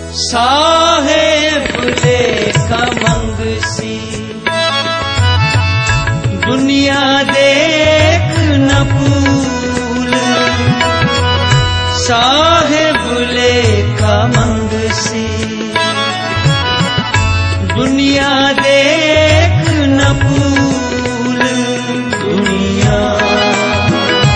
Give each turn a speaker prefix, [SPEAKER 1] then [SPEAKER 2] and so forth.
[SPEAKER 1] साहेब लेखा मंगसी दुनिया देख न फूल, साहेब लेखा मंगसी दुनिया देख न फूल।